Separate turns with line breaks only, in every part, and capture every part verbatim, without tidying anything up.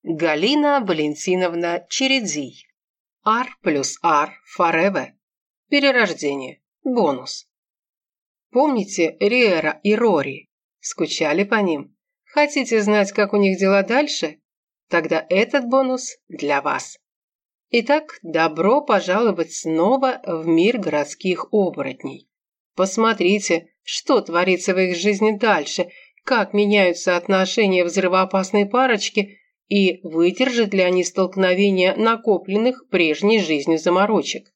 Галина Валентиновна Чередий. R плюс R forever. Перерождение. Бонус. Помните Риэра и Рори? Скучали по ним? Хотите знать, как у них дела дальше? Тогда этот бонус для вас. Итак, добро пожаловать снова в мир городских оборотней. Посмотрите, что творится в их жизни дальше, как меняются отношения взрывоопасной парочки и выдержат ли они столкновения накопленных прежней жизнью заморочек.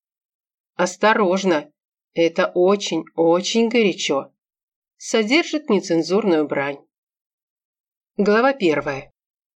Осторожно, это очень-очень горячо. Содержит нецензурную брань. Глава первая.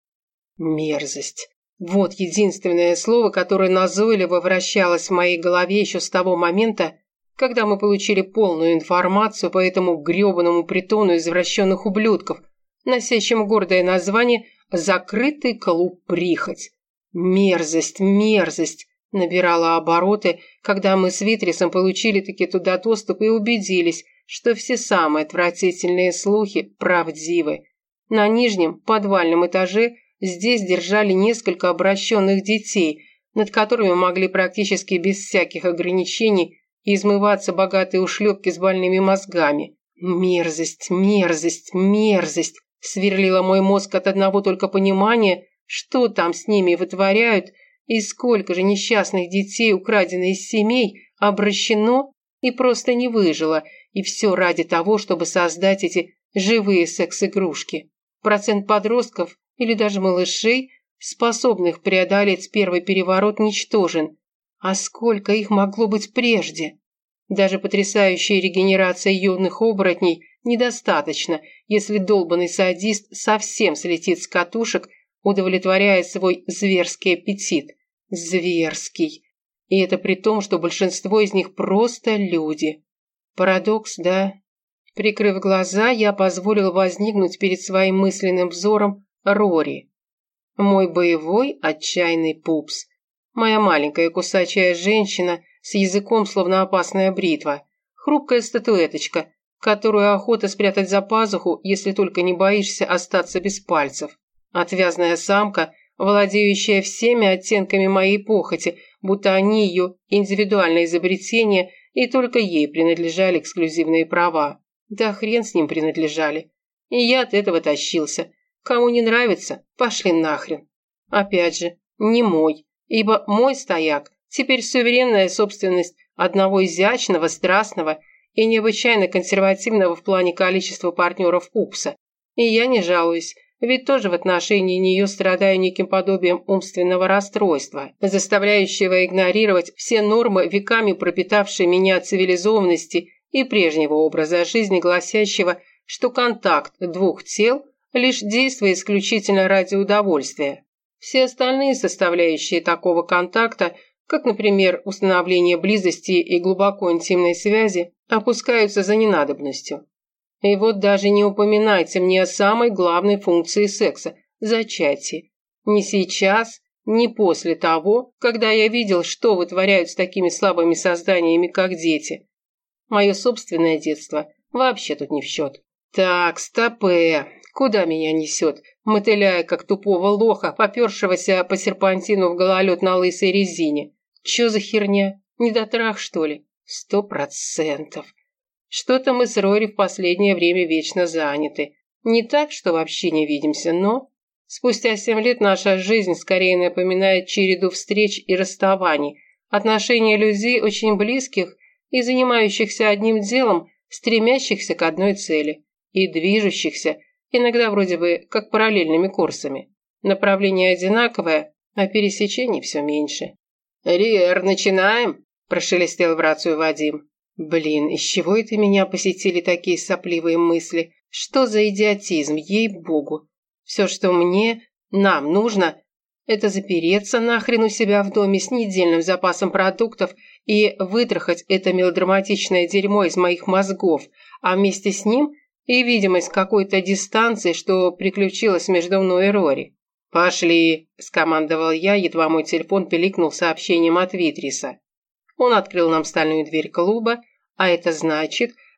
Мерзость. Вот единственное слово, которое назойливо вращалось в моей голове еще с того момента, когда мы получили полную информацию по этому гребаному притону извращенных ублюдков, носящему гордое название «Закрытый клуб прихоть». Мерзость, мерзость набирала обороты, когда мы с Витрисом получили-таки туда доступ и убедились, что все самые отвратительные слухи правдивы. На нижнем подвальном этаже здесь держали несколько обращенных детей, над которыми могли практически без всяких ограничений измываться богатые ушлепки с больными мозгами. Мерзость, мерзость, мерзость сверлила мой мозг от одного только понимания, что там с ними вытворяют и сколько же несчастных детей, украденных из семей, обращено и просто не выжило, и все ради того, чтобы создать эти живые секс-игрушки. Процент подростков или даже малышей, способных преодолеть первый переворот, ничтожен. А сколько их могло быть прежде? Даже потрясающая регенерация юных оборотней недостаточно, если долбанный садист совсем слетит с катушек, удовлетворяя свой зверский аппетит. Зверский. И это при том, что большинство из них просто люди. Парадокс, да? Прикрыв глаза, я позволил возникнуть перед своим мысленным взором Рори. Мой боевой отчаянный пупс. Моя маленькая кусачая женщина с языком, словно опасная бритва. Хрупкая статуэточка, которую охота спрятать за пазуху, если только не боишься остаться без пальцев. Отвязная самка, владеющая всеми оттенками моей похоти, будто они ее индивидуальное изобретение, и только ей принадлежали эксклюзивные права. Да хрен с ним принадлежали. И я от этого тащился. Кому не нравится, пошли нахрен. Опять же, не мой, ибо мой стояк теперь суверенная собственность одного изящного, страстного и необычайно консервативного в плане количества партнеров пупса. И я не жалуюсь, ведь тоже в отношении нее страдаю неким подобием умственного расстройства, заставляющего игнорировать все нормы, веками пропитавшие меня цивилизованности и прежнего образа жизни, гласящего, что контакт двух тел лишь действие исключительно ради удовольствия. Все остальные составляющие такого контакта, как, например, установление близости и глубоко интимной связи, опускаются за ненадобностью. И вот даже не упоминайте мне о самой главной функции секса – зачатии. Ни сейчас, ни после того, когда я видел, что вытворяют с такими слабыми созданиями, как дети. Мое собственное детство вообще тут не в счет. Так, стопэ, куда меня несет, мотыляя, как тупого лоха, попершегося по серпантину в гололед на лысой резине. Че за херня? Недотрах, что ли? Сто процентов. Что-то мы с Рори в последнее время вечно заняты. Не так, что вообще не видимся, но... Спустя семь лет наша жизнь скорее напоминает череду встреч и расставаний, отношения людей очень близких и занимающихся одним делом, стремящихся к одной цели, и движущихся, иногда вроде бы как параллельными курсами. Направление одинаковое, а пересечений все меньше. «Риэр, начинаем?» – прошелестел в рацию Вадим. Блин, из чего это меня посетили такие сопливые мысли? Что за идиотизм, ей-богу. Все, что мне, нам нужно, это запереться нахрен у себя в доме с недельным запасом продуктов и вытрахать это мелодраматичное дерьмо из моих мозгов, а вместе с ним и видимость какой-то дистанции, что приключилось между мной и Рори. «Пошли!» – скомандовал я, едва мой телефон пиликнул сообщением от Витриса. Он открыл нам стальную дверь клуба, а это значит,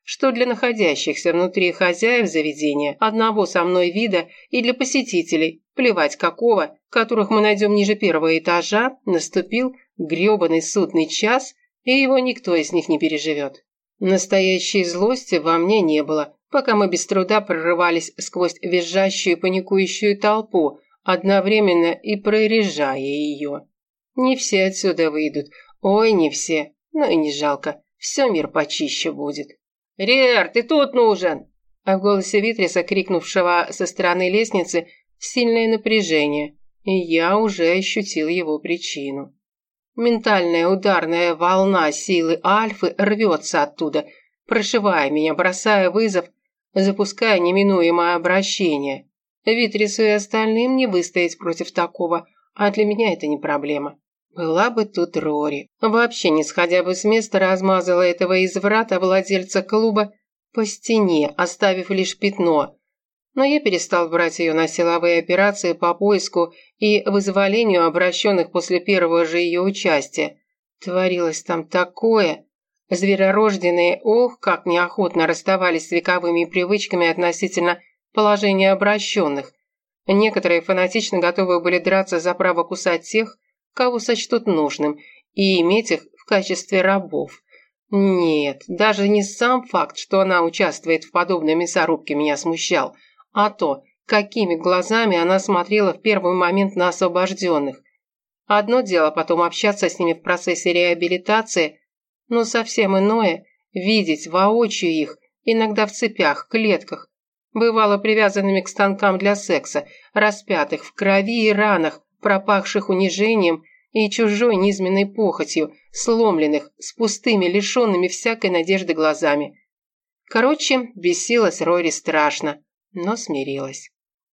что для находящихся внутри хозяев заведения одного со мной вида и для посетителей, плевать какого, которых мы найдем ниже первого этажа, наступил грёбаный судный час, и его никто из них не переживет. Настоящей злости во мне не было, пока мы без труда прорывались сквозь визжащую и паникующую толпу, одновременно и прорежая ее. Не все отсюда выйдут, ой, не все, но и не жалко, все мир почище будет. «Риэр, ты тут нужен!» А в голосе Витриса, крикнувшего со стороны лестницы, сильное напряжение, и я уже ощутил его причину. Ментальная ударная волна силы Альфы рвется оттуда, прошивая меня, бросая вызов, запуская неминуемое обращение. Витрису и остальным не выстоять против такого, а для меня это не проблема. Была бы тут Рори. Вообще, не сходя бы с места, размазала этого изврата владельца клуба по стене, оставив лишь пятно. Но я перестал брать ее на силовые операции по поиску и вызволению обращенных после первого же ее участия. Творилось там такое. Зверорожденные, ох, как неохотно расставались с вековыми привычками относительно положения обращенных. Некоторые фанатично готовы были драться за право кусать тех, кого сочтут нужным, и иметь их в качестве рабов. Нет, даже не сам факт, что она участвует в подобной мясорубке, меня смущал, а то, какими глазами она смотрела в первый момент на освобожденных. Одно дело потом общаться с ними в процессе реабилитации, но совсем иное – видеть воочию их, иногда в цепях, клетках, бывало привязанными к станкам для секса, распятых в крови и ранах, пропахших унижением и чужой низменной похотью, сломленных, с пустыми, лишенными всякой надежды глазами. Короче, бесилась Рори страшно, но смирилась.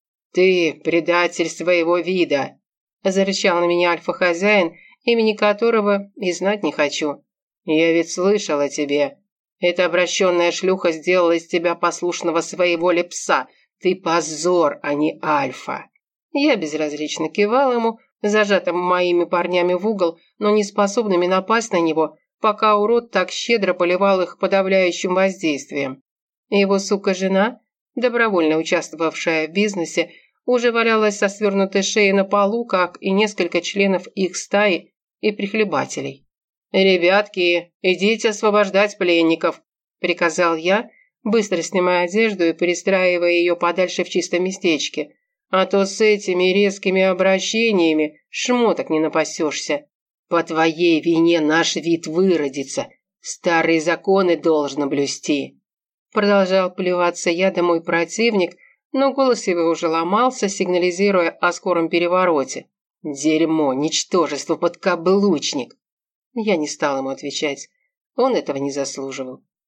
«Ты предатель своего вида!» – зарычал на меня альфа-хозяин, имени которого и знать не хочу. «Я ведь слышал о тебе. Эта обращенная шлюха сделала из тебя послушного своеволе пса. Ты позор, а не альфа!» Я безразлично кивал ему, зажатым моими парнями в угол, но не способными напасть на него, пока урод так щедро поливал их подавляющим воздействием. Его сука-жена, добровольно участвовавшая в бизнесе, уже валялась со свернутой шеей на полу, как и несколько членов их стаи и прихлебателей. «Ребятки, идите освобождать пленников», – приказал я, быстро снимая одежду и перестраивая ее подальше в чистом местечке. А то с этими резкими обращениями шмоток не напасешься. По твоей вине наш вид выродится. Старые законы должно блюсти. Продолжал плеваться ядом мой противник, но голос его уже ломался, сигнализируя о скором перевороте. Дерьмо, ничтожество, подкаблучник. Я не стал ему отвечать. Он этого не заслуживал.